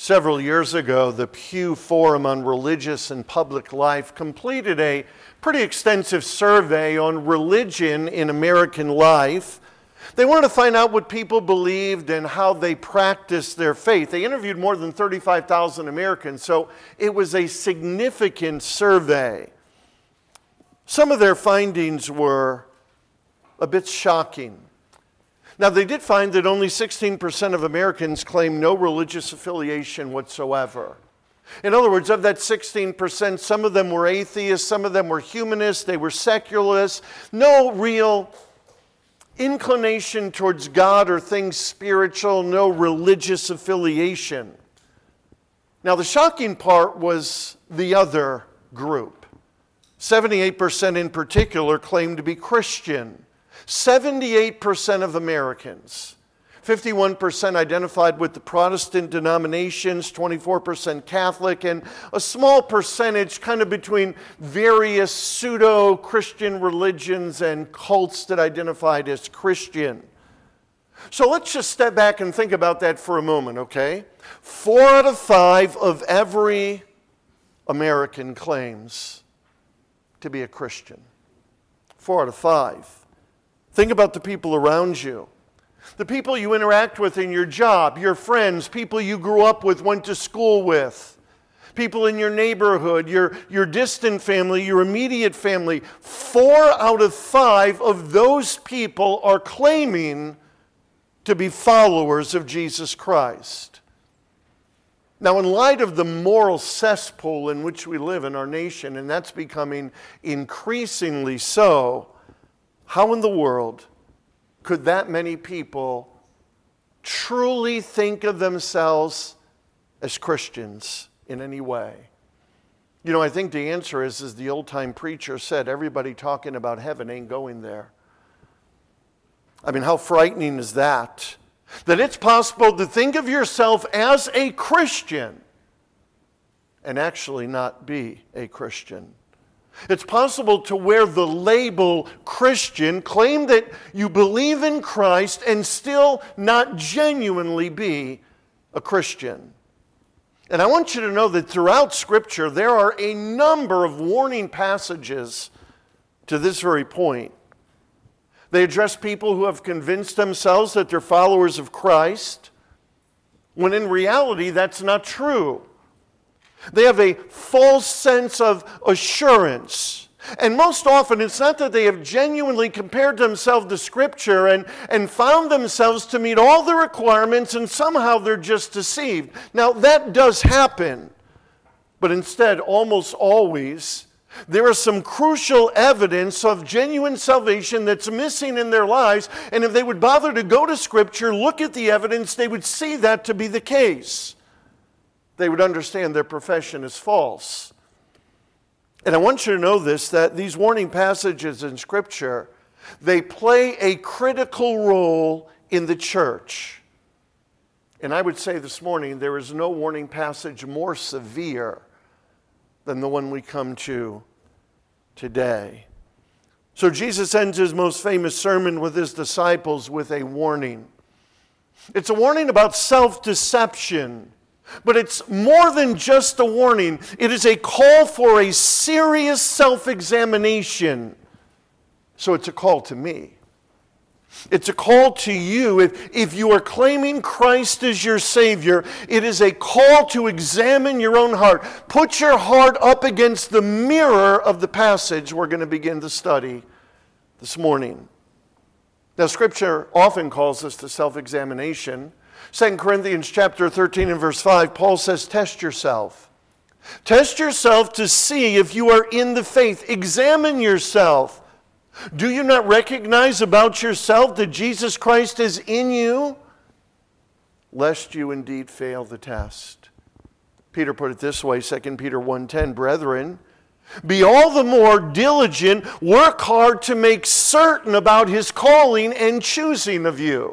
Several years ago, the Pew Forum on Religious and Public Life completed a pretty extensive survey on religion in American life. They wanted to find out what people believed and how they practiced their faith. They interviewed more than 35,000 Americans, so it was a significant survey. Some of their findings were a bit shocking. Now, they did find that only 16% of Americans claim no religious affiliation whatsoever. In other words, of that 16%, some of them were atheists, some of them were humanists, they were secularists, no real inclination towards God or things spiritual, no religious affiliation. Now, the shocking part was the other group. 78% in particular claimed to be Christian. 78% of Americans, 51% identified with the Protestant denominations, 24% Catholic, and a small percentage kind of between various pseudo-Christian religions and cults that identified as Christian. So let's just step back and think about that for a moment, okay? 4 out of 5 of every American claims to be a Christian. 4 out of 5. Think about the people around you. The people you interact with in your job, your friends, people you grew up with, went to school with, people in your neighborhood, your distant family, your immediate family. 4 out of 5 of those people are claiming to be followers of Jesus Christ. Now, in light of the moral cesspool in which we live in our nation, and that's becoming increasingly so, how in the world could that many people truly think of themselves as Christians in any way? You know, I think the answer is, as the old-time preacher said, everybody talking about heaven ain't going there. I mean, how frightening is that? That it's possible to think of yourself as a Christian and actually not be a Christian. It's possible to wear the label Christian, claim that you believe in Christ, and still not genuinely be a Christian. And I want you to know that throughout Scripture, there are a number of warning passages to this very point. They address people who have convinced themselves that they're followers of Christ, when in reality, that's not true. They have a false sense of assurance. And most often, it's not that they have genuinely compared themselves to Scripture and found themselves to meet all the requirements, and somehow they're just deceived. Now, that does happen. But instead, almost always, there is some crucial evidence of genuine salvation that's missing in their lives. And if they would bother to go to Scripture, look at the evidence, they would see that to be the case. They would understand their profession is false. And I want you to know this, that these warning passages in Scripture, they play a critical role in the church. And I would say this morning, there is no warning passage more severe than the one we come to today. So Jesus ends his most famous sermon with his disciples with a warning. It's a warning about self-deception. But it's more than just a warning. It is a call for a serious self-examination. So it's a call to me. It's a call to you. If you are claiming Christ as your Savior, it is a call to examine your own heart. Put your heart up against the mirror of the passage we're going to begin to study this morning. Now, Scripture often calls us to self-examination. 2 Corinthians chapter 13 and verse 5, Paul says, test yourself. Test yourself to see if you are in the faith. Examine yourself. Do you not recognize about yourself that Jesus Christ is in you? Lest you indeed fail the test. Peter put it this way, 2 Peter 1:10, brethren, be all the more diligent, work hard to make certain about his calling and choosing of you.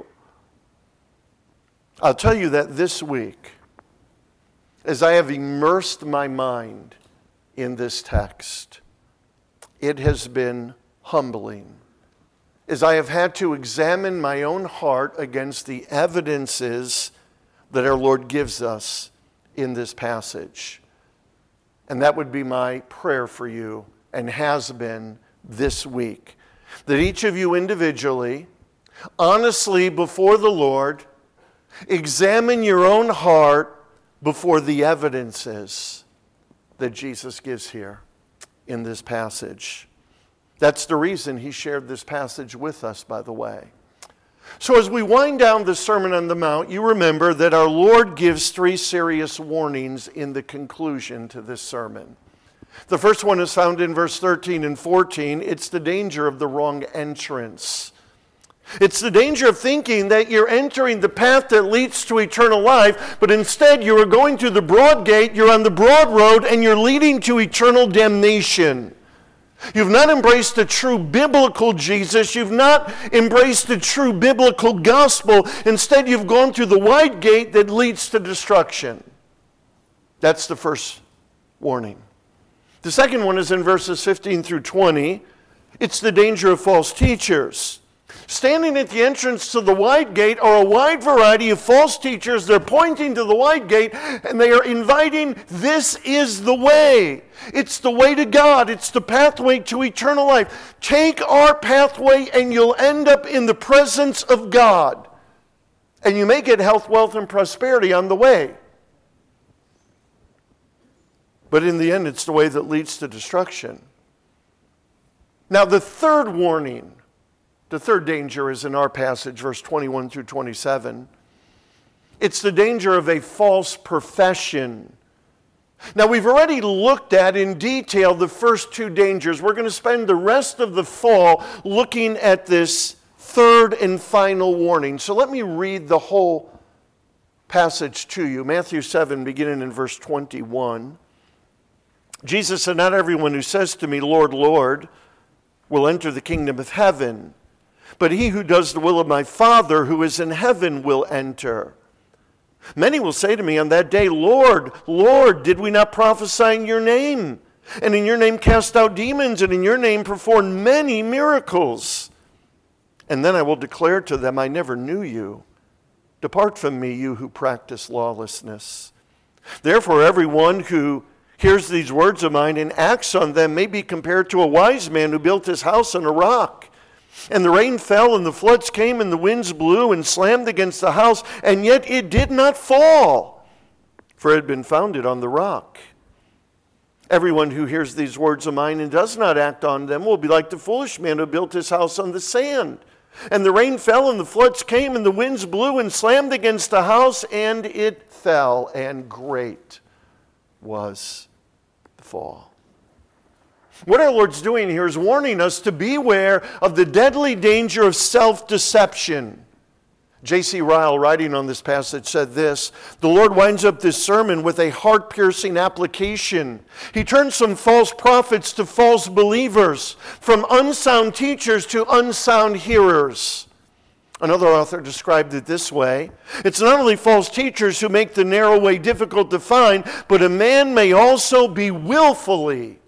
I'll tell you that this week, as I have immersed my mind in this text, it has been humbling. As I have had to examine my own heart against the evidences that our Lord gives us in this passage. And that would be my prayer for you, and has been this week. That each of you individually, honestly before the Lord, examine your own heart before the evidences that Jesus gives here in this passage. That's the reason he shared this passage with us, by the way. So as we wind down the Sermon on the Mount, you remember that our Lord gives 3 serious warnings in the conclusion to this sermon. The first one is found in verse 13 and 14. It's the danger of the wrong entrance. It's the danger of thinking that you're entering the path that leads to eternal life, but instead you are going through the broad gate, you're on the broad road, and you're leading to eternal damnation. You've not embraced the true biblical Jesus. You've not embraced the true biblical gospel. Instead, you've gone through the wide gate that leads to destruction. That's the first warning. The second one is in verses 15 through 20. It's the danger of false teachers. Standing at the entrance to the wide gate are a wide variety of false teachers. They're pointing to the wide gate and they are inviting, this is the way. It's the way to God. It's the pathway to eternal life. Take our pathway and you'll end up in the presence of God. And you may get health, wealth, and prosperity on the way. But in the end, it's the way that leads to destruction. Now, the third warning, the third danger is in our passage, verse 21 through 27. It's the danger of a false profession. Now, we've already looked at in detail the first 2 dangers. We're going to spend the rest of the fall looking at this third and final warning. So let me read the whole passage to you. Matthew 7, beginning in verse 21. Jesus said, "Not everyone who says to me, 'Lord, Lord,' will enter the kingdom of heaven, but he who does the will of my Father who is in heaven will enter. Many will say to me on that day, 'Lord, Lord, did we not prophesy in your name? And in your name cast out demons, and in your name perform many miracles?' And then I will declare to them, 'I never knew you. Depart from me, you who practice lawlessness.' Therefore, everyone who hears these words of mine and acts on them may be compared to a wise man who built his house on a rock. And the rain fell, and the floods came, and the winds blew and slammed against the house, and yet it did not fall, for it had been founded on the rock. Everyone who hears these words of mine and does not act on them will be like the foolish man who built his house on the sand. And the rain fell, and the floods came, and the winds blew and slammed against the house, and it fell, and great was the fall." What our Lord's doing here is warning us to beware of the deadly danger of self-deception. J.C. Ryle, writing on this passage, said this: "The Lord winds up this sermon with a heart-piercing application. He turns from false prophets to false believers, from unsound teachers to unsound hearers." Another author described it this way: "It's not only false teachers who make the narrow way difficult to find, but a man may also be willfully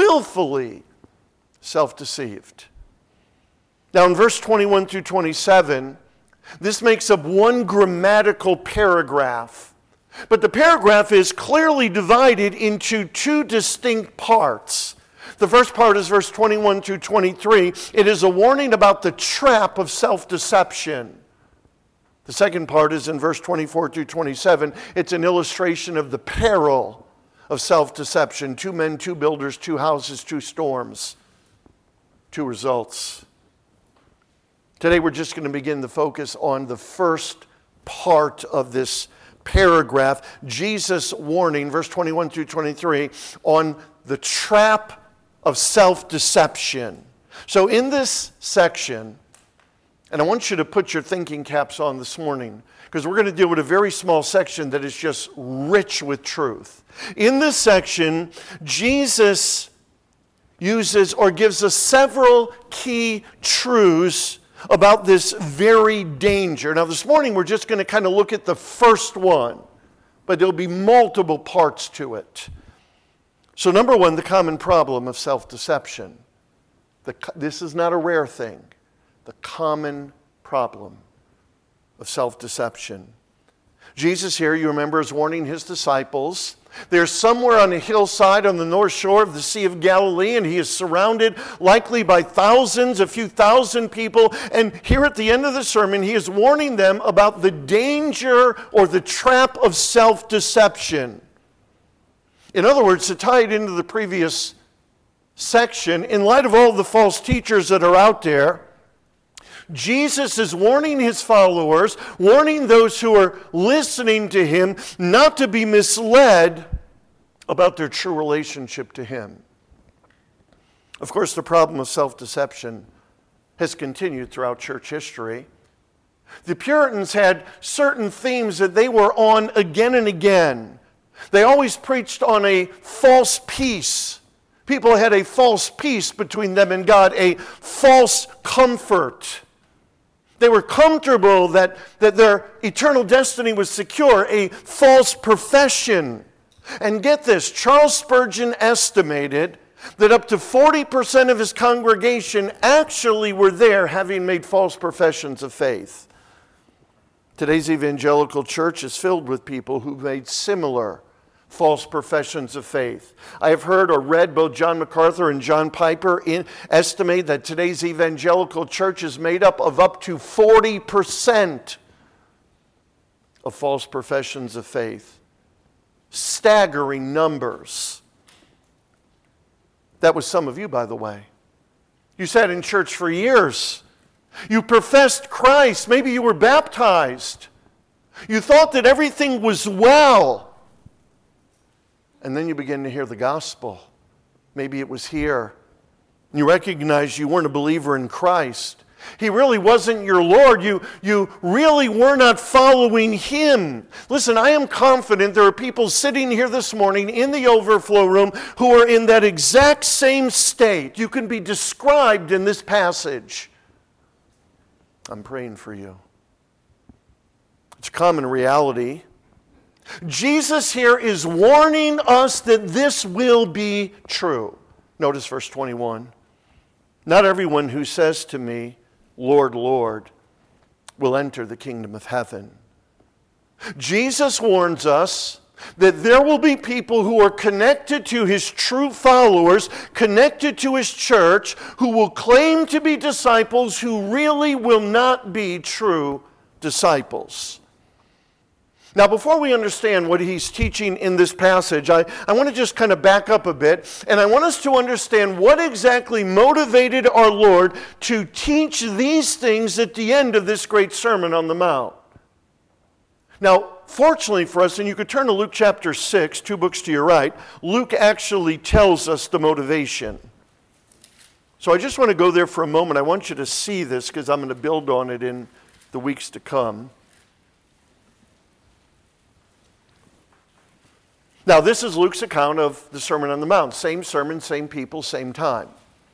self-deceived." Now in verse 21 through 27, this makes up one grammatical paragraph. But the paragraph is clearly divided into 2 distinct parts. The first part is verse 21 through 23. It is a warning about the trap of self-deception. The second part is in verse 24 through 27. It's an illustration of the peril of self-deception. 2 men, 2 builders, 2 houses, 2 storms, 2 results. Today we're just going to begin to focus on the first part of this paragraph, Jesus' warning, verse 21 through 23, on the trap of self-deception. So in this section, and I want you to put your thinking caps on this morning, because we're going to deal with a very small section that is just rich with truth. In this section, Jesus uses or gives us several key truths about this very danger. Now this morning we're just going to kind of look at the first one, but there'll be multiple parts to it. So number 1, the common problem of self-deception. This is not a rare thing. The common problem of self-deception. Jesus here, you remember, is warning his disciples. They're somewhere on a hillside on the north shore of the Sea of Galilee, and he is surrounded likely by thousands, a few thousand people. And here at the end of the sermon, he is warning them about the danger or the trap of self-deception. In other words, to tie it into the previous section, in light of all the false teachers that are out there, Jesus is warning his followers, warning those who are listening to him, not to be misled about their true relationship to him. Of course, the problem of self-deception has continued throughout church history. The Puritans had certain themes that they were on again and again. They always preached on a false peace. People had a false peace between them and God, a false comfort. They were comfortable that their eternal destiny was secure, a false profession. And get this, Charles Spurgeon estimated that up to 40% of his congregation actually were there having made false professions of faith. Today's evangelical church is filled with people who've made similar false professions of faith. I have heard or read both John MacArthur and John Piper estimate that today's evangelical church is made up to 40% of false professions of faith. Staggering numbers. That was some of you, by the way. You sat in church for years. You professed Christ. Maybe you were baptized. You thought that everything was well. And then you begin to hear the gospel. Maybe it was here. You recognize you weren't a believer in Christ. He really wasn't your Lord. You really were not following him. Listen, I am confident there are people sitting here this morning in the overflow room who are in that exact same state. You can be described in this passage. I'm praying for you. It's a common reality. Jesus here is warning us that this will be true. Notice verse 21. Not everyone who says to me, Lord, Lord, will enter the kingdom of heaven. Jesus warns us that there will be people who are connected to his true followers, connected to his church, who will claim to be disciples who really will not be true disciples. Now, before we understand what he's teaching in this passage, I want to just kind of back up a bit, and I want us to understand what exactly motivated our Lord to teach these things at the end of this great Sermon on the Mount. Now, fortunately for us, and you could turn to Luke chapter 6, 2 books to your right, Luke actually tells us the motivation. So I just want to go there for a moment. I want you to see this because I'm going to build on it in the weeks to come. Now, this is Luke's account of the Sermon on the Mount. Same sermon, same people, same time.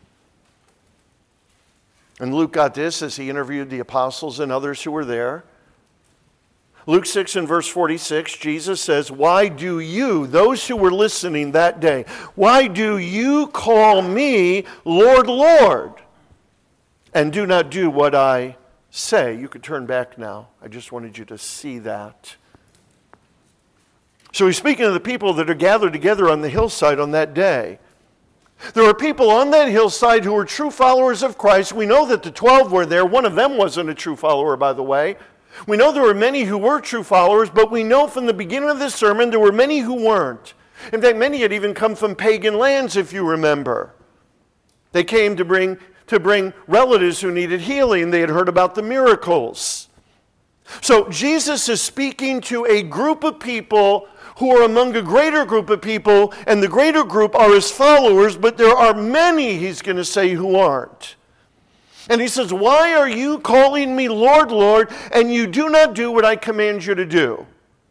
And Luke got this as he interviewed the apostles and others who were there. Luke 6 and verse 46, Jesus says, why do you, those who were listening that day, why do you call me Lord, Lord, and do not do what I say? You could turn back now. I just wanted you to see that. So he's speaking to the people that are gathered together on the hillside on that day. There were people on that hillside who were true followers of Christ. We know that the 12 were there. One of them wasn't a true follower, by the way. We know there were many who were true followers, but we know from the beginning of this sermon there were many who weren't. In fact, many had even come from pagan lands, if you remember. They came to bring relatives who needed healing. They had heard about the miracles. So Jesus is speaking to a group of people who are among a greater group of people, and the greater group are his followers, but there are many, he's going to say, who aren't. And he says, why are you calling me Lord, Lord, and you do not do what I command you to do?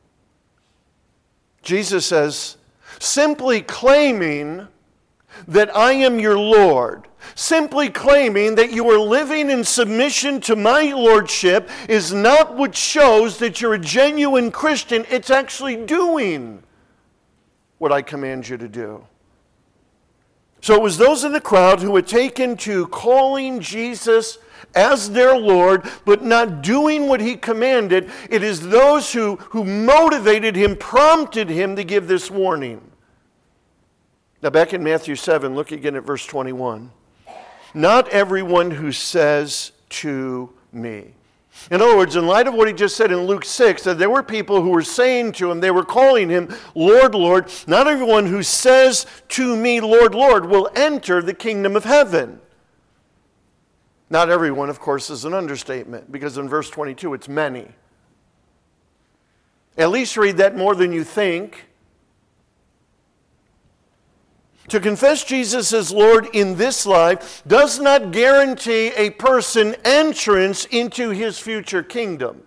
Jesus says, simply claiming that I am your Lord, simply claiming that you are living in submission to my lordship is not what shows that you're a genuine Christian. It's actually doing what I command you to do. So it was those in the crowd who had taken to calling Jesus as their Lord, but not doing what he commanded. It is those who motivated him, prompted him to give this warning. Now back in Matthew 7, look again at verse 21. Not everyone who says to me. In other words, in light of what he just said in Luke 6, that there were people who were saying to him, they were calling him, Lord, Lord. Not everyone who says to me, Lord, Lord, will enter the kingdom of heaven. Not everyone, of course, is an understatement, because in verse 22, it's many. At least read that more than you think. To confess Jesus as Lord in this life does not guarantee a person entrance into his future kingdom.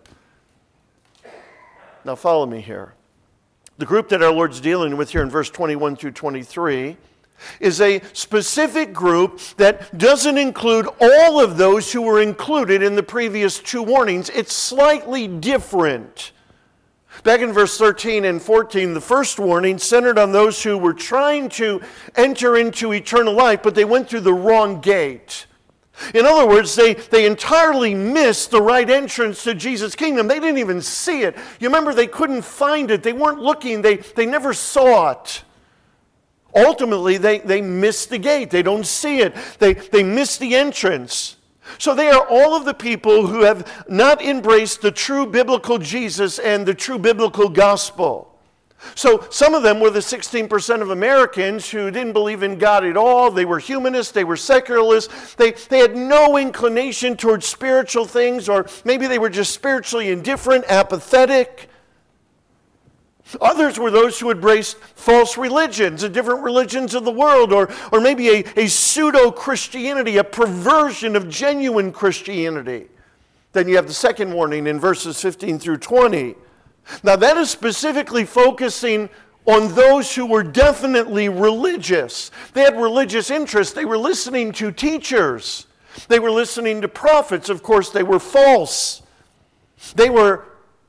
Now follow me here. The group that our Lord's dealing with here in verse 21 through 23 is a specific group that doesn't include all of those who were included in the previous two warnings. It's slightly different. Back in verse 13 and 14, the first warning centered on those who were trying to enter into eternal life, but they went through the wrong gate. In other words, they entirely missed the right entrance to Jesus' kingdom. They didn't even see it. You remember, they couldn't find it. They weren't looking. They never saw it. Ultimately, they missed the gate. They don't see it. They missed the entrance. So they are all of the people who have not embraced the true biblical Jesus and the true biblical gospel. So some of them were the 16% of Americans who didn't believe in God at all. They were humanists. They were secularists. They had no inclination towards spiritual things, or maybe they were just spiritually indifferent, apathetic. Others were those who embraced false religions, the different religions of the world, or maybe a pseudo-Christianity, a perversion of genuine Christianity. Then you have the second warning in verses 15 through 20. Now that is specifically focusing on those who were definitely religious. They had religious interests. They were listening to teachers. They were listening to prophets. Of course, they were false. They were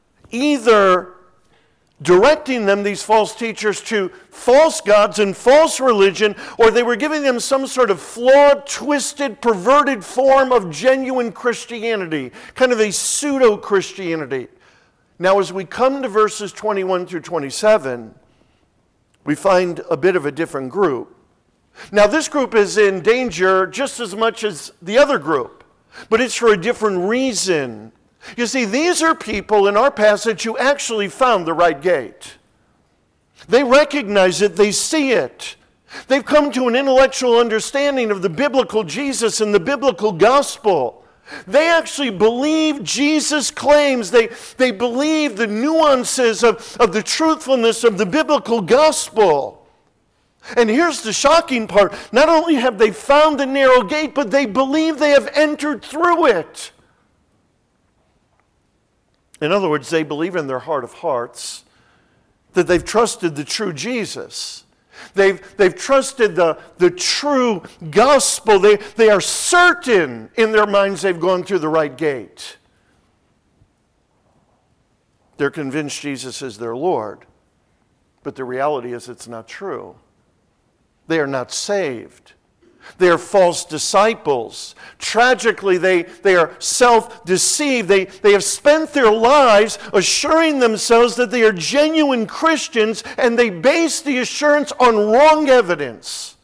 either directing them, these false teachers, to false gods and false religion, or they were giving them some sort of flawed, twisted, perverted form of genuine Christianity, kind of a pseudo-Christianity. Now, as we come to verses 21 through 27, we find a bit of a different group. Now, this group is in danger just as much as the other group, but it's for a different reason. You see, these are people in our passage who actually found the right gate. They recognize it, they see it. They've come to an intellectual understanding of the biblical Jesus and the biblical gospel. They actually believe Jesus' claims. They believe the nuances of the truthfulness of the biblical gospel. And here's the shocking part. Not only have they found the narrow gate, but they believe they have entered through it. In other words, they believe in their heart of hearts that they've trusted the true Jesus. They've trusted the true gospel. They are certain in their minds they've gone through the right gate. They're convinced Jesus is their Lord. But the reality is it's not true. They are not saved. They are false disciples. Tragically, they are self-deceived. They have spent their lives assuring themselves that they are genuine Christians, and they base the assurance on wrong evidence.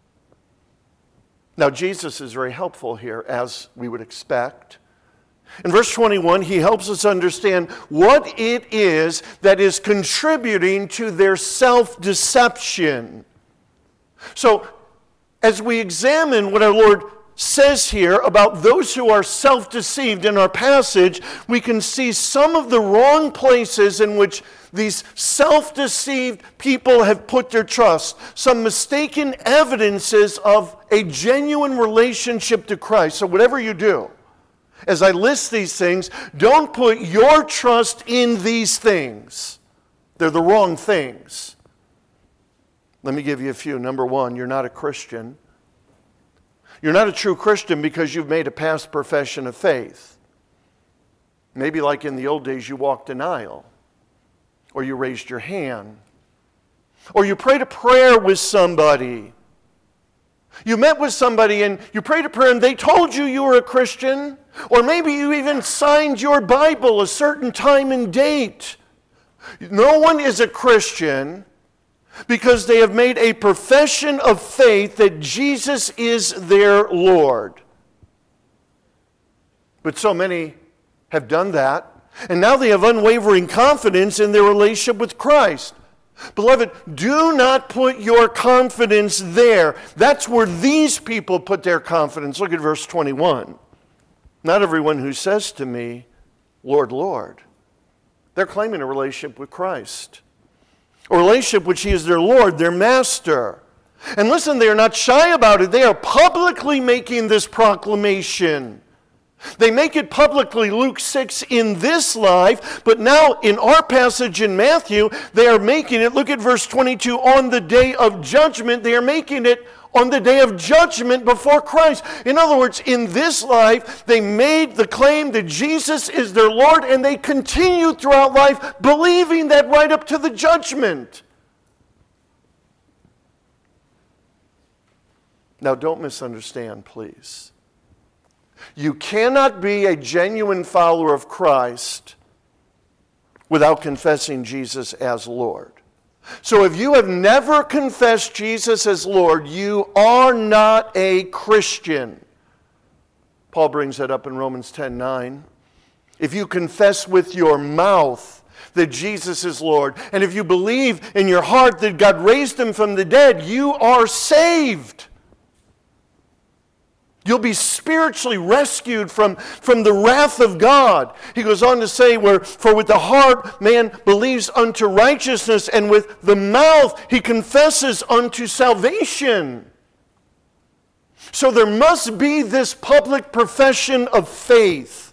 Now, Jesus is very helpful here, as we would expect. In verse 21, he helps us understand what it is that is contributing to their self-deception. So, as we examine what our Lord says here about those who are self-deceived in our passage, we can see some of the wrong places in which these self-deceived people have put their trust, some mistaken evidences of a genuine relationship to Christ. So whatever you do, as I list these things, don't put your trust in these things. They're the wrong things. Let me give you a few. Number one, you're not a Christian. You're not a true Christian because you've made a past profession of faith. Maybe like in the old days, you walked an aisle, or you raised your hand, or you prayed a prayer with somebody. You met with somebody and you prayed a prayer and they told you you were a Christian. Or maybe you even signed your Bible a certain time and date. No one is a Christian because they have made a profession of faith that Jesus is their Lord. But so many have done that, and now they have unwavering confidence in their relationship with Christ. Beloved, do not put your confidence there. That's where these people put their confidence. Look at verse 21. Not everyone who says to me, Lord, Lord. They're claiming a relationship with Christ. A relationship which He is their Lord, their Master. And listen, they are not shy about it. They are publicly making this proclamation. They make it publicly, Luke 6, in this life, but now in our passage in Matthew, they are making it, look at verse 22, on the day of judgment. They are making it on the day of judgment before Christ. In other words, in this life, they made the claim that Jesus is their Lord, and they continue throughout life believing that right up to the judgment. Now, don't misunderstand, please. You cannot be a genuine follower of Christ without confessing Jesus as Lord. So if you have never confessed Jesus as Lord, you are not a Christian. Paul brings that up in Romans 10:9. If you confess with your mouth that Jesus is Lord, and if you believe in your heart that God raised Him from the dead, you are saved. You'll be spiritually rescued from the wrath of God. He goes on to say, for with the heart man believes unto righteousness, and with the mouth he confesses unto salvation. So there must be this public profession of faith.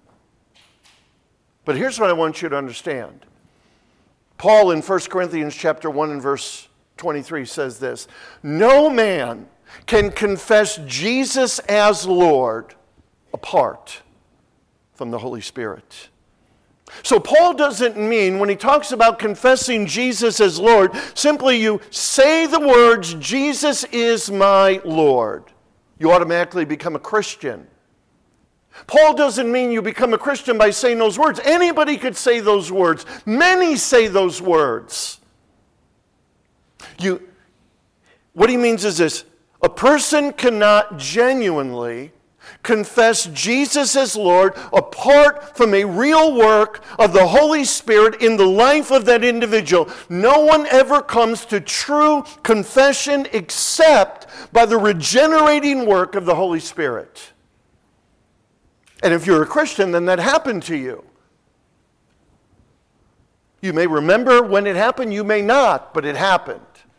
But here's what I want you to understand. Paul in 1 Corinthians chapter 1 and verse 23 says this, no man can confess Jesus as Lord apart from the Holy Spirit. So Paul doesn't mean, when he talks about confessing Jesus as Lord, simply you say the words, Jesus is my Lord. You automatically become a Christian. Paul doesn't mean you become a Christian by saying those words. Anybody could say those words. Many say those words. What he means is this. A person cannot genuinely confess Jesus as Lord apart from a real work of the Holy Spirit in the life of that individual. No one ever comes to true confession except by the regenerating work of the Holy Spirit. And if you're a Christian, then that happened to you. You may remember when it happened, you may not, but it happened.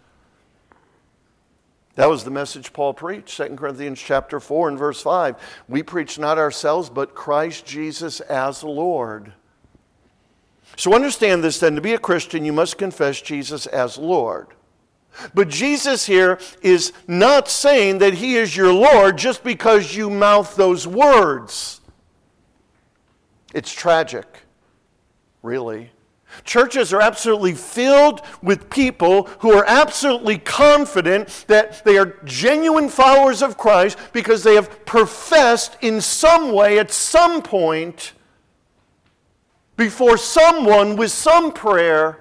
That was the message Paul preached, 2 Corinthians chapter 4 and verse 5. We preach not ourselves, but Christ Jesus as Lord. So understand this then, to be a Christian, you must confess Jesus as Lord. But Jesus here is not saying that He is your Lord just because you mouth those words. It's tragic, really. Churches are absolutely filled with people who are absolutely confident that they are genuine followers of Christ because they have professed in some way at some point before someone with some prayer,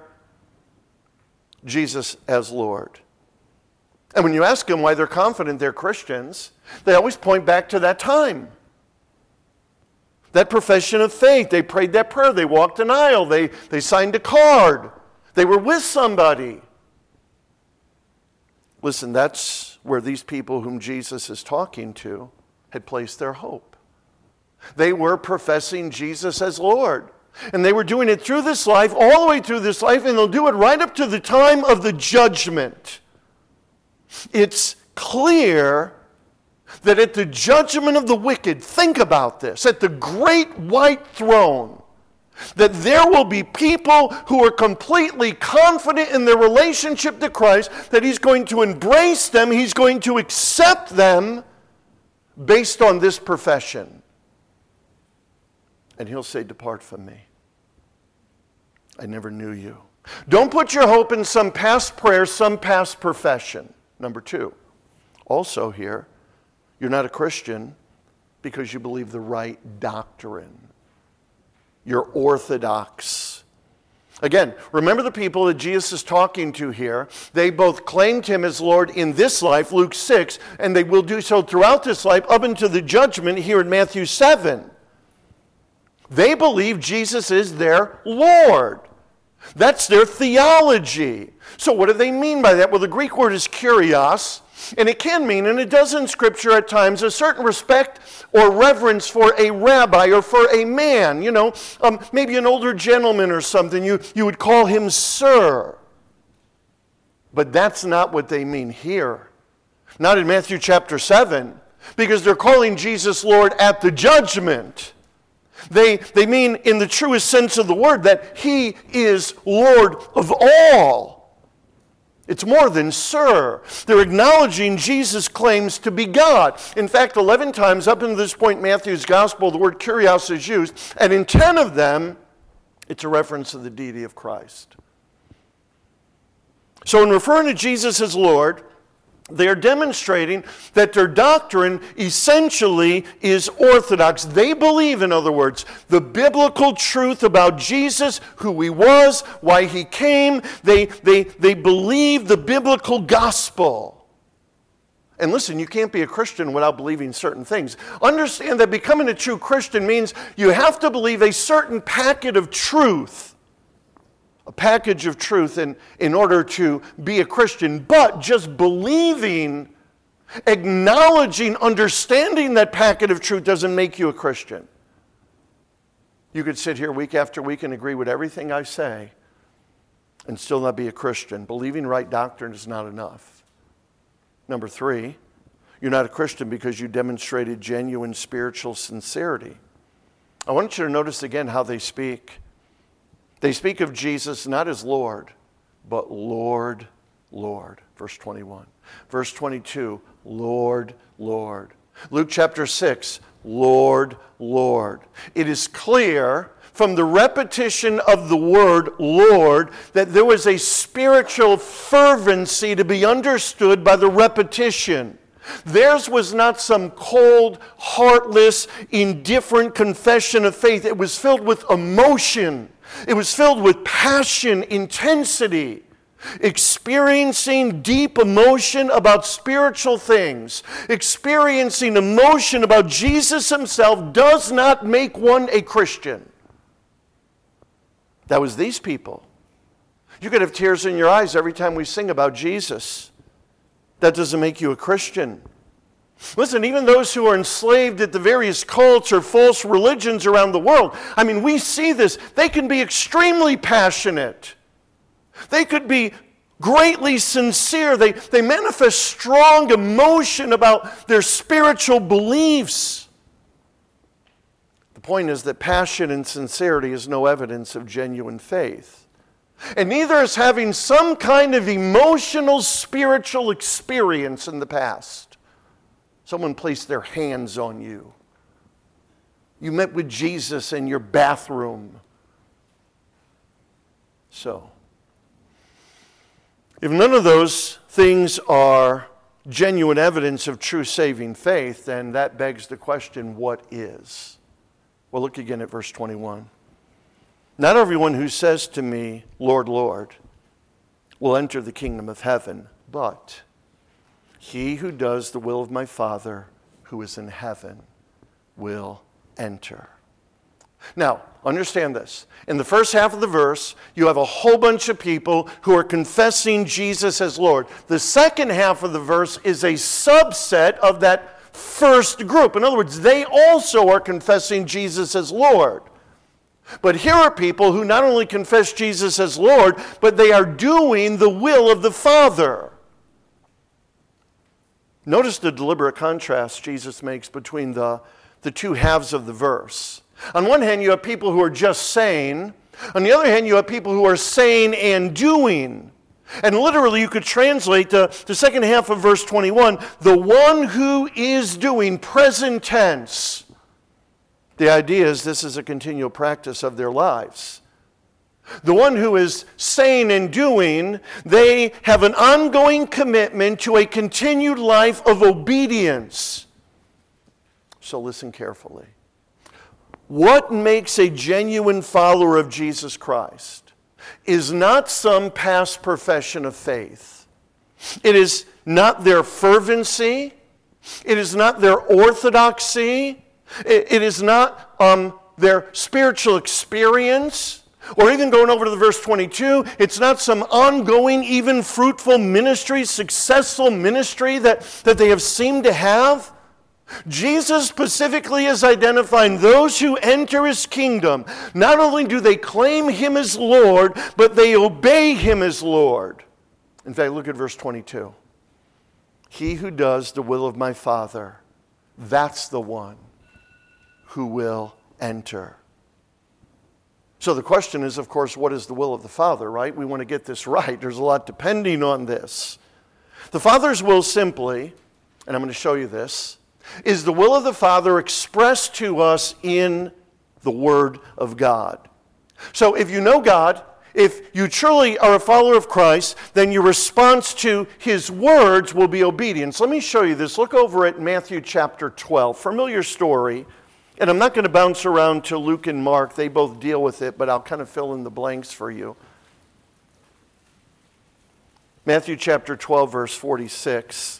Jesus as Lord. And when you ask them why they're confident they're Christians, they always point back to that time. That profession of faith. They prayed that prayer. They walked an aisle. They signed a card. They were with somebody. Listen, that's where these people whom Jesus is talking to had placed their hope. They were professing Jesus as Lord. And they were doing it through this life, all the way through this life, and they'll do it right up to the time of the judgment. It's clear that at the judgment of the wicked, think about this, at the great white throne, that there will be people who are completely confident in their relationship to Christ, that He's going to embrace them, He's going to accept them based on this profession. And He'll say, depart from me. I never knew you. Don't put your hope in some past prayer, some past profession. Number two. Also here, you're not a Christian because you believe the right doctrine. You're orthodox. Again, remember the people that Jesus is talking to here. They both claimed him as Lord in this life, Luke 6, and they will do so throughout this life up until the judgment here in Matthew 7. They believe Jesus is their Lord. That's their theology. So what do they mean by that? Well, the Greek word is kurios, and it can mean, and it does in Scripture at times, a certain respect or reverence for a rabbi or for a man. Maybe an older gentleman or something. You would call him sir. But that's not what they mean here. Not in Matthew chapter 7, because they're calling Jesus Lord at the judgment. They mean in the truest sense of the word that he is Lord of all. It's more than sir. They're acknowledging Jesus' claims to be God. In fact, 11 times up until this point in Matthew's gospel, the word kurios is used, and in 10 of them, it's a reference to the deity of Christ. So in referring to Jesus as Lord, they are demonstrating that their doctrine essentially is orthodox. They believe, in other words, the biblical truth about Jesus, who he was, why he came. They believe the biblical gospel. And listen, you can't be a Christian without believing certain things. Understand that becoming a true Christian means you have to believe a certain packet of truth. A package of truth in order to be a Christian, but just believing, acknowledging, understanding that packet of truth doesn't make you a Christian. You could sit here week after week and agree with everything I say and still not be a Christian. Believing right doctrine is not enough. Number 3, you're not a Christian because you demonstrated genuine spiritual sincerity. I want you to notice again how they speak. They speak of Jesus not as Lord, but Lord, Lord. Verse 21. Verse 22, Lord, Lord. Luke chapter 6, Lord, Lord. It is clear from the repetition of the word Lord that there was a spiritual fervency to be understood by the repetition. Theirs was not some cold, heartless, indifferent confession of faith. It was filled with emotion. It was filled with passion, intensity, experiencing deep emotion about spiritual things. Experiencing emotion about Jesus himself does not make one a Christian. That was these people. You could have tears in your eyes every time we sing about Jesus. That doesn't make you a Christian. Listen, even those who are enslaved at the various cults or false religions around the world, we see this. They can be extremely passionate. They could be greatly sincere. They manifest strong emotion about their spiritual beliefs. The point is that passion and sincerity is no evidence of genuine faith. And neither is having some kind of emotional spiritual experience in the past. Someone placed their hands on you. You met with Jesus in your bathroom. So, if none of those things are genuine evidence of true saving faith, then that begs the question, what is? Well, look again at verse 21. Not everyone who says to me, Lord, Lord, will enter the kingdom of heaven, but he who does the will of my Father who is in heaven will enter. Now, understand this. In the first half of the verse, you have a whole bunch of people who are confessing Jesus as Lord. The second half of the verse is a subset of that first group. In other words, they also are confessing Jesus as Lord. But here are people who not only confess Jesus as Lord, but they are doing the will of the Father. Notice the deliberate contrast Jesus makes between the two halves of the verse. On one hand, you have people who are just saying. On the other hand, you have people who are saying and doing. And literally, you could translate the second half of verse 21, the one who is doing, present tense. The idea is this is a continual practice of their lives. the one who is saying and doing, they have an ongoing commitment to a continued life of obedience. So listen carefully. What makes a genuine follower of Jesus Christ is not some past profession of faith. It is not their fervency. It is not their orthodoxy. It is not their spiritual experience. Or even going over to the verse 22, it's not some ongoing, even fruitful ministry, successful ministry that they have seemed to have. Jesus specifically is identifying those who enter his kingdom. Not only do they claim him as Lord, but they obey him as Lord. In fact, look at verse 22. He who does the will of my Father, that's the one who will enter. So the question is, of course, what is the will of the Father, right? We want to get this right. There's a lot depending on this. The Father's will simply, and I'm going to show you this, is the will of the Father expressed to us in the Word of God. So if you know God, if you truly are a follower of Christ, then your response to his words will be obedience. Let me show you this. Look over at Matthew chapter 12, familiar story. And I'm not going to bounce around to Luke and Mark. They both deal with it, but I'll kind of fill in the blanks for you. Matthew chapter 12, verse 46.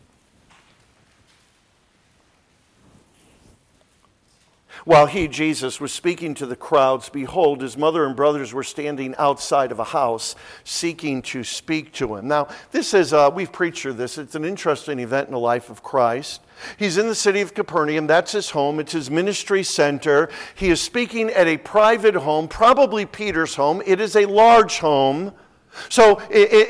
While he, Jesus, was speaking to the crowds, behold, his mother and brothers were standing outside of a house seeking to speak to him. Now, this is, we've preached through this. It's an interesting event in the life of Christ. He's in the city of Capernaum. That's his home. It's his ministry center. He is speaking at a private home, probably Peter's home. It is a large home. So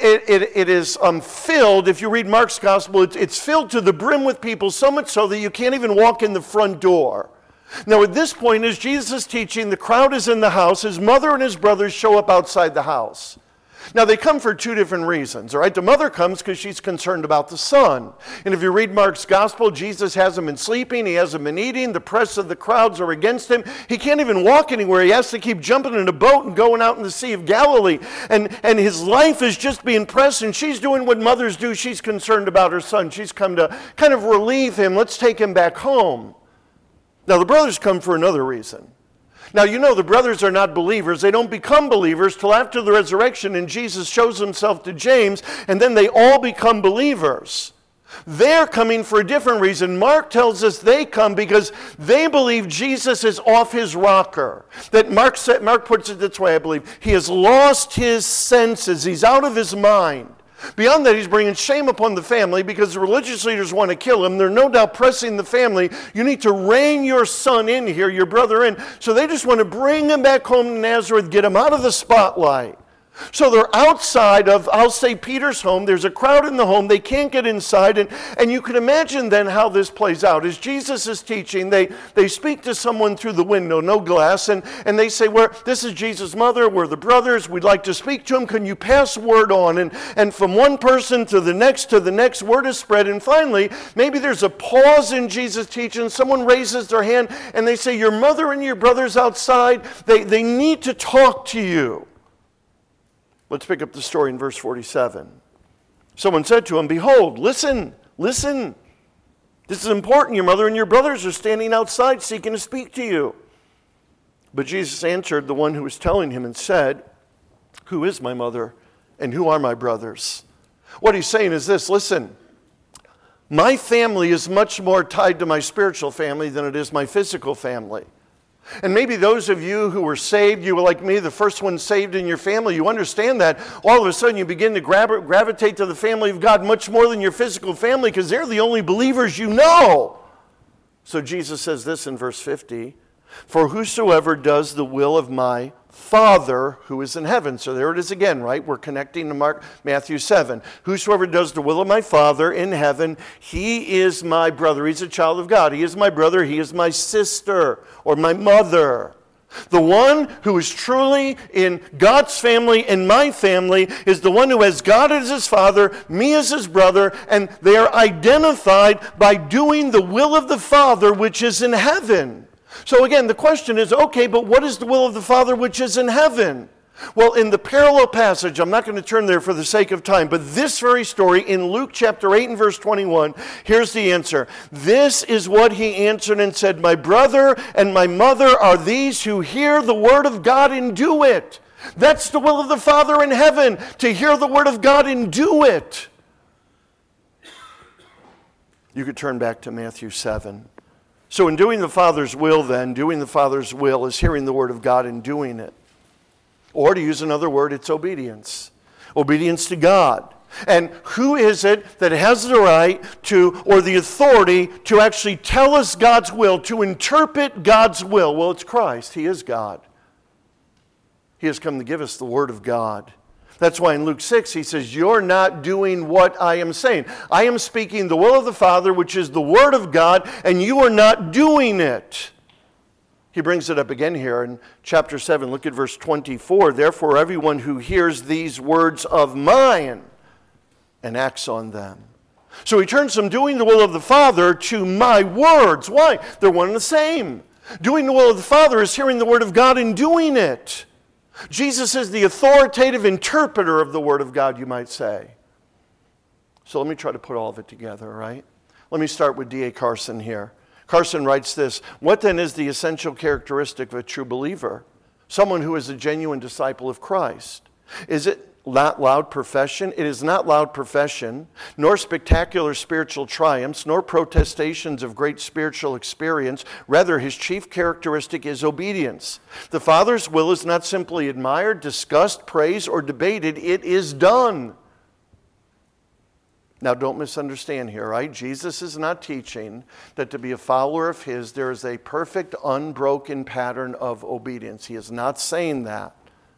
it is filled, if you read Mark's gospel, it's filled to the brim with people, so much so that you can't even walk in the front door. Now at this point, as Jesus is teaching, the crowd is in the house. His mother and his brothers show up outside the house. Now they come for two different reasons, all right? The mother comes because she's concerned about the son. And if you read Mark's gospel, Jesus hasn't been sleeping, he hasn't been eating, the press of the crowds are against him. He can't even walk anywhere. He has to keep jumping in a boat and going out in the Sea of Galilee. And his life is just being pressed, and she's doing what mothers do. She's concerned about her son. She's come to kind of relieve him. Let's take him back home. Now the brothers come for another reason. Now, you know the brothers are not believers. They don't become believers till after the resurrection, and Jesus shows himself to James, and then they all become believers. They're coming for a different reason. Mark tells us they come because they believe Jesus is off his rocker. That Mark puts it this way, I believe. He has lost his senses. He's out of his mind. Beyond that, he's bringing shame upon the family because the religious leaders want to kill him. They're no doubt pressing the family. You need to rein your son in here, your brother in. So they just want to bring him back home to Nazareth, get him out of the spotlight. So they're outside of, I'll say, Peter's home. There's a crowd in the home. They can't get inside. And you can imagine then how this plays out. As Jesus is teaching, they speak to someone through the window, no glass, and they say, this is Jesus' mother. We're the brothers. We'd like to speak to him. Can you pass word on? And from one person to the next, word is spread. And finally, maybe there's a pause in Jesus' teaching. Someone raises their hand, and they say, your mother and your brother's outside. They need to talk to you. Let's pick up the story in verse 47. Someone said to him, behold, listen. This is important. Your mother and your brothers are standing outside seeking to speak to you. But Jesus answered the one who was telling him and said, who is my mother and who are my brothers? What he's saying is this, listen, my family is much more tied to my spiritual family than it is my physical family. And maybe those of you who were saved, you were like me, the first one saved in your family, you understand that. All of a sudden you begin to gravitate to the family of God much more than your physical family because they're the only believers you know. So Jesus says this in verse 50, for whosoever does the will of my Father who is in heaven. So there it is again, right? We're connecting to Matthew 7. Whosoever does the will of my Father in heaven, he is my brother. He's a child of God. He is my brother. He is my sister or my mother. The one who is truly in God's family and my family is the one who has God as his father, me as his brother, and they are identified by doing the will of the Father which is in heaven. So again, the question is, okay, but what is the will of the Father which is in heaven? Well, in the parallel passage, I'm not going to turn there for the sake of time, but this very story in Luke chapter 8 and verse 21, here's the answer. This is what he answered and said, my brother and my mother are these who hear the word of God and do it. That's the will of the Father in heaven, to hear the word of God and do it. You could turn back to Matthew 7. So in doing the Father's will then, doing the Father's will is hearing the word of God and doing it. Or to use another word, it's obedience. Obedience to God. And who is it that has the right to, or the authority to actually tell us God's will, to interpret God's will? Well, it's Christ. He is God. He has come to give us the word of God. That's why in Luke 6 he says, you're not doing what I am saying. I am speaking the will of the Father, which is the word of God, and you are not doing it. He brings it up again here in chapter 7. Look at verse 24. Therefore, everyone who hears these words of mine and acts on them. So he turns from doing the will of the Father to my words. Why? They're one and the same. Doing the will of the Father is hearing the word of God and doing it. Jesus is the authoritative interpreter of the word of God, you might say. So let me try to put all of it together, right? Let me start with D.A. Carson here. Carson writes this, what then is the essential characteristic of a true believer? Someone who is a genuine disciple of Christ. Is it not loud profession? It is not loud profession, nor spectacular spiritual triumphs, nor protestations of great spiritual experience. Rather, his chief characteristic is obedience. The Father's will is not simply admired, discussed, praised, or debated. It is done. Now, don't misunderstand here, right? Jesus is not teaching that to be a follower of his, there is a perfect, unbroken pattern of obedience. He is not saying that.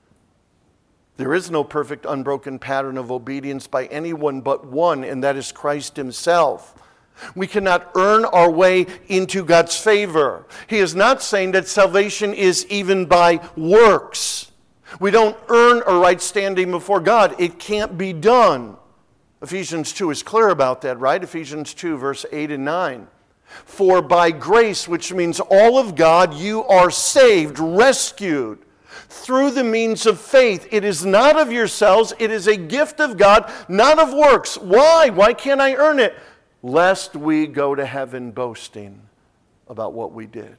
There is no perfect, unbroken pattern of obedience by anyone but one, and that is Christ himself. We cannot earn our way into God's favor. He is not saying that salvation is even by works. We don't earn a right standing before God. It can't be done. Ephesians 2 is clear about that, right? Ephesians 2, verse 8 and 9. For by grace, which means all of God, you are saved, rescued, through the means of faith. It is not of yourselves, it is a gift of God, not of works. Why? Why can't I earn it? Lest we go to heaven boasting about what we did.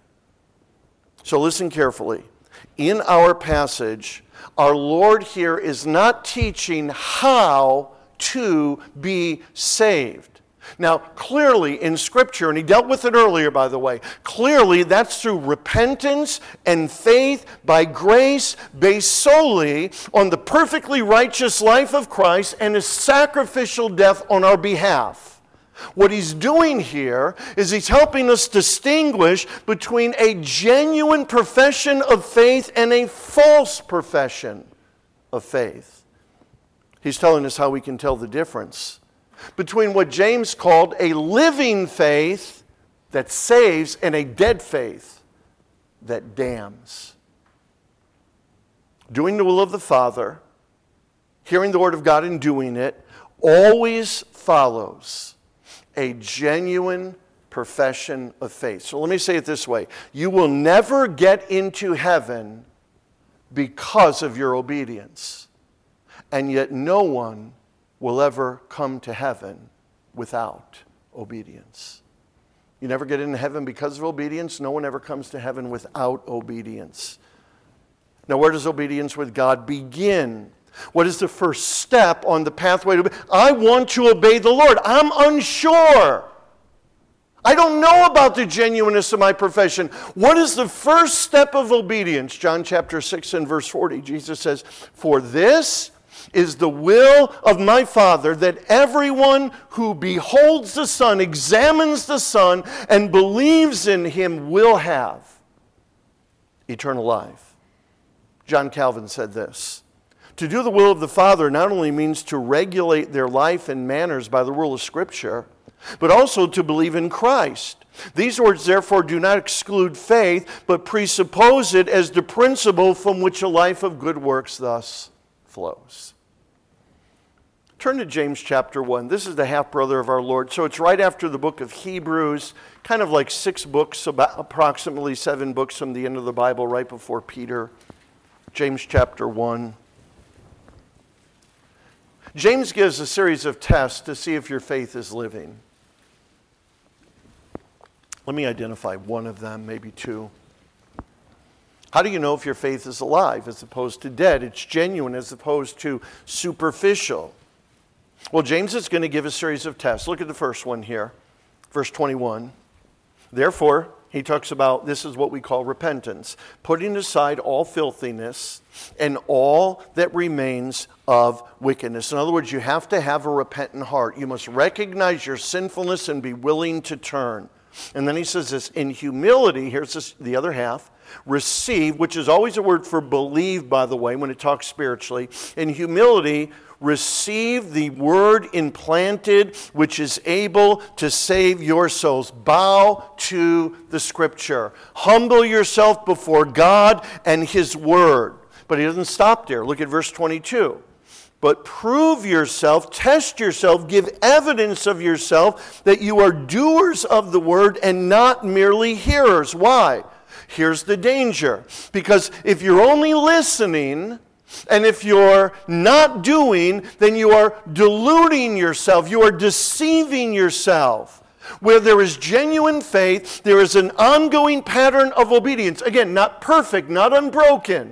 So listen carefully. In our passage, our Lord here is not teaching how to be saved. Now, clearly in Scripture, and he dealt with it earlier, by the way, clearly that's through repentance and faith by grace based solely on the perfectly righteous life of Christ and his sacrificial death on our behalf. What he's doing here is he's helping us distinguish between a genuine profession of faith and a false profession of faith. He's telling us how we can tell the difference between what James called a living faith that saves and a dead faith that damns. Doing the will of the Father, hearing the word of God and doing it, always follows a genuine profession of faith. So let me say it this way. You will never get into heaven because of your obedience. And yet no one will ever come to heaven without obedience. You never get into heaven because of obedience. No one ever comes to heaven without obedience. Now, where does obedience with God begin? What is the first step on the pathway to I want to obey the Lord. I'm unsure. I don't know about the genuineness of my profession. What is the first step of obedience? John chapter 6 and verse 40. Jesus says, for this is the will of my Father, that everyone who beholds the Son, examines the Son, and believes in him will have eternal life. John Calvin said this, to do the will of the Father not only means to regulate their life and manners by the rule of Scripture, but also to believe in Christ. These words, therefore, do not exclude faith, but presuppose it as the principle from which a life of good works thus flows. Turn to James chapter 1. This is the half-brother of our Lord. So it's right after the book of Hebrews, kind of like 6 books, about approximately 7 books from the end of the Bible, right before Peter. James chapter 1. James gives a series of tests to see if your faith is living. Let me identify one of them, maybe two. How do you know if your faith is alive as opposed to dead? It's genuine as opposed to superficial. Well, James is going to give a series of tests. Look at the first one here, verse 21. Therefore, he talks about, this is what we call repentance, putting aside all filthiness and all that remains of wickedness. In other words, you have to have a repentant heart. You must recognize your sinfulness and be willing to turn. And then he says this, in humility, here's this, the other half, receive, which is always a word for believe, by the way, when it talks spiritually. In humility, receive the word implanted, which is able to save your souls. Bow to the Scripture. Humble yourself before God and His word. But he doesn't stop there. Look at verse 22. But prove yourself, test yourself, give evidence of yourself that you are doers of the word and not merely hearers. Why? Here's the danger. Because if you're only listening, and if you're not doing, then you are deluding yourself. You are deceiving yourself. Where there is genuine faith, there is an ongoing pattern of obedience. Again, not perfect, not unbroken,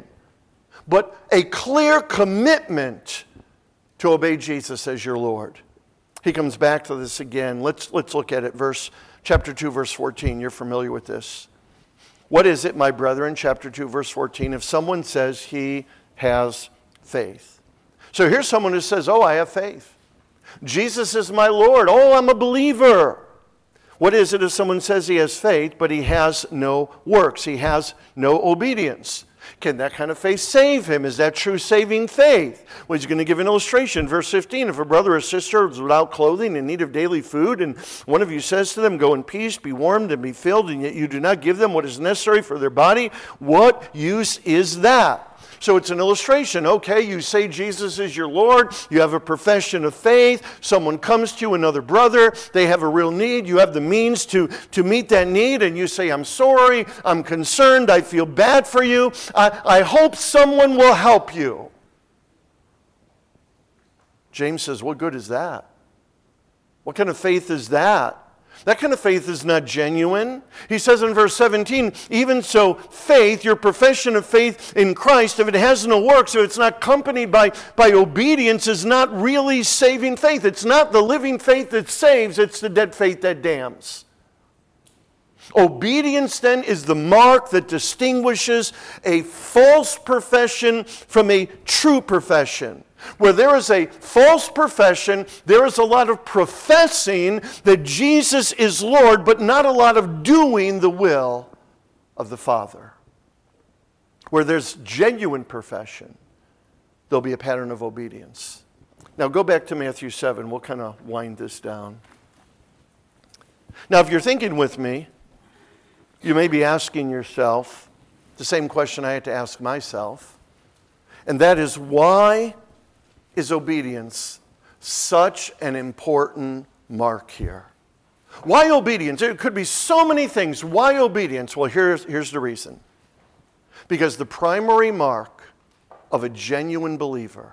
but a clear commitment to obey Jesus as your Lord. He comes back to this again. Let's look at it. Chapter 2, verse 14. You're familiar with this. What is it, my brethren? Chapter 2, verse 14. If someone says he has faith. So here's someone who says, oh, I have faith. Jesus is my Lord. Oh, I'm a believer. What is it if someone says he has faith, but he has no works? He has no obedience. Can that kind of faith save him? Is that true saving faith? Well, he's going to give an illustration. Verse 15, if a brother or sister is without clothing, in need of daily food, and one of you says to them, go in peace, be warmed and be filled, and yet you do not give them what is necessary for their body, what use is that? So it's an illustration. Okay, you say Jesus is your Lord. You have a profession of faith. Someone comes to you, another brother. They have a real need. You have the means to meet that need. And you say, I'm sorry. I'm concerned. I feel bad for you. I hope someone will help you. James says, what good is that? What kind of faith is that? That kind of faith is not genuine. He says in verse 17, even so, faith, your profession of faith in Christ, if it has no works, if it's not accompanied by obedience, is not really saving faith. It's not the living faith that saves, it's the dead faith that damns. Obedience, then, is the mark that distinguishes a false profession from a true profession. Where there is a false profession, there is a lot of professing that Jesus is Lord, but not a lot of doing the will of the Father. Where there's genuine profession, there'll be a pattern of obedience. Now go back to Matthew 7. We'll kind of wind this down. Now if you're thinking with me, you may be asking yourself the same question I had to ask myself, and that is, why is obedience such an important mark here? Why obedience? It could be so many things. Why obedience? Well, here's the reason. Because the primary mark of a genuine believer,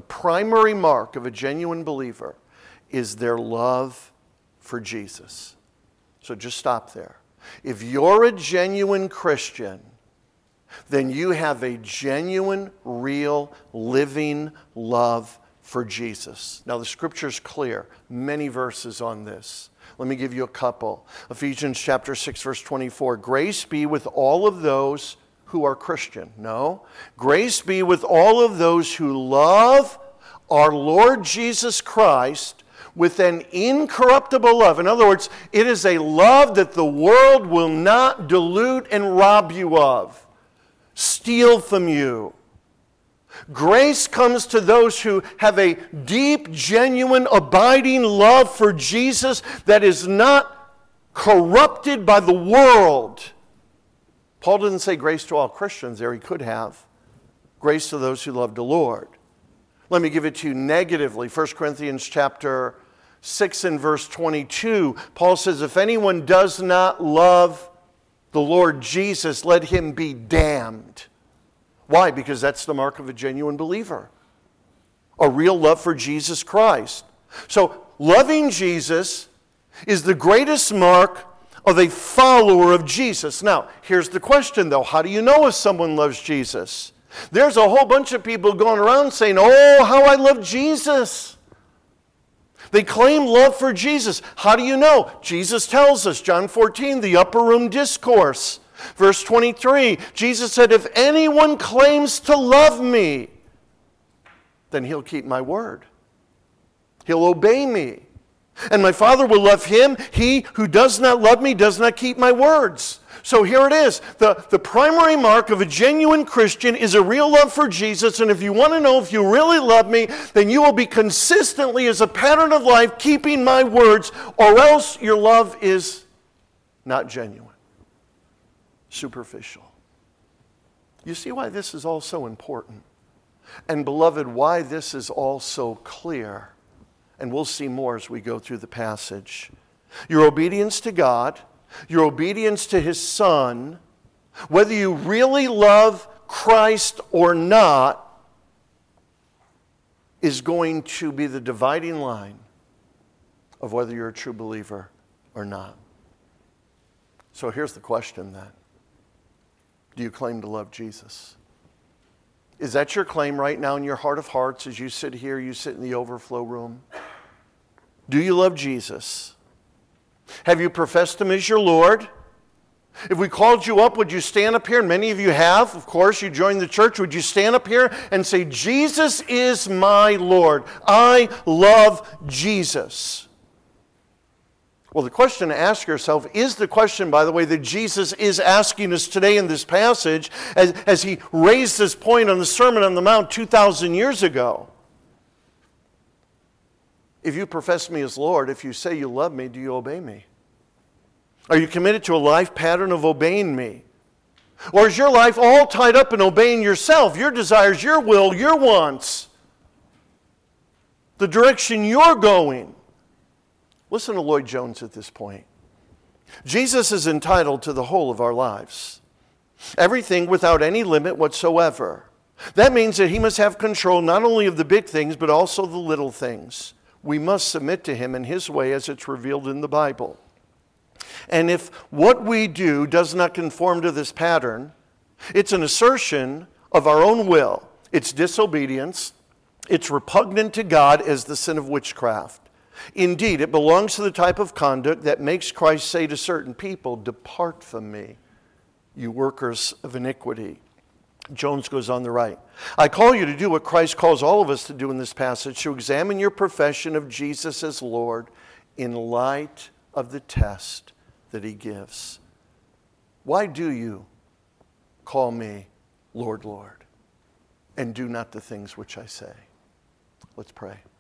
is their love for Jesus. So just stop there. If you're a genuine Christian, then you have a genuine, real, living love for Jesus. Now, the Scripture's clear. Many verses on this. Let me give you a couple. Ephesians chapter 6, verse 24. Grace be with all of those who are Christian. No. Grace be with all of those who love our Lord Jesus Christ with an incorruptible love. In other words, it is a love that the world will not dilute and rob you of, steal from you. Grace comes to those who have a deep, genuine, abiding love for Jesus that is not corrupted by the world. Paul didn't say grace to all Christians there. He could have. Grace to those who love the Lord. Let me give it to you negatively. 1 Corinthians chapter 6 and verse 22. Paul says, if anyone does not love the Lord Jesus, let him be damned. Why? Because that's the mark of a genuine believer. A real love for Jesus Christ. So, loving Jesus is the greatest mark of a follower of Jesus. Now, here's the question though. How do you know if someone loves Jesus? There's a whole bunch of people going around saying, oh, how I love Jesus. They claim love for Jesus. How do you know? Jesus tells us, John 14, the upper room discourse. Verse 23, Jesus said, if anyone claims to love me, then he'll keep my word. He'll obey me. And my Father will love him. He who does not love me does not keep my words. So here it is. The primary mark of a genuine Christian is a real love for Jesus. And if you want to know if you really love me, then you will be consistently, as a pattern of life, keeping my words, or else your love is not genuine, superficial. You see why this is all so important? And beloved, why this is all so clear? And we'll see more as we go through the passage. Your obedience to God, your obedience to His Son, whether you really love Christ or not, is going to be the dividing line of whether you're a true believer or not. So here's the question then. Do you claim to love Jesus? Is that your claim right now in your heart of hearts as you sit here, you sit in the overflow room? Do you love Jesus? Have you professed Him as your Lord? If we called you up, would you stand up here? And many of you have, of course, you joined the church. Would you stand up here and say, Jesus is my Lord. I love Jesus. Well, the question to ask yourself is the question, by the way, that Jesus is asking us today in this passage as He raised this point on the Sermon on the Mount 2,000 years ago. If you profess me as Lord, if you say you love me, do you obey me? Are you committed to a life pattern of obeying me? Or is your life all tied up in obeying yourself, your desires, your will, your wants, the direction you're going? Listen to Lloyd Jones at this point. Jesus is entitled to the whole of our lives. Everything without any limit whatsoever. That means that He must have control not only of the big things, but also the little things. We must submit to Him in His way as it's revealed in the Bible. And if what we do does not conform to this pattern, it's an assertion of our own will. It's disobedience. It's repugnant to God as the sin of witchcraft. Indeed, it belongs to the type of conduct that makes Christ say to certain people, "Depart from me, you workers of iniquity." Jones goes on to write, I call you to do what Christ calls all of us to do in this passage, to examine your profession of Jesus as Lord in light of the test that He gives. Why do you call me Lord, Lord, and do not the things which I say? Let's pray.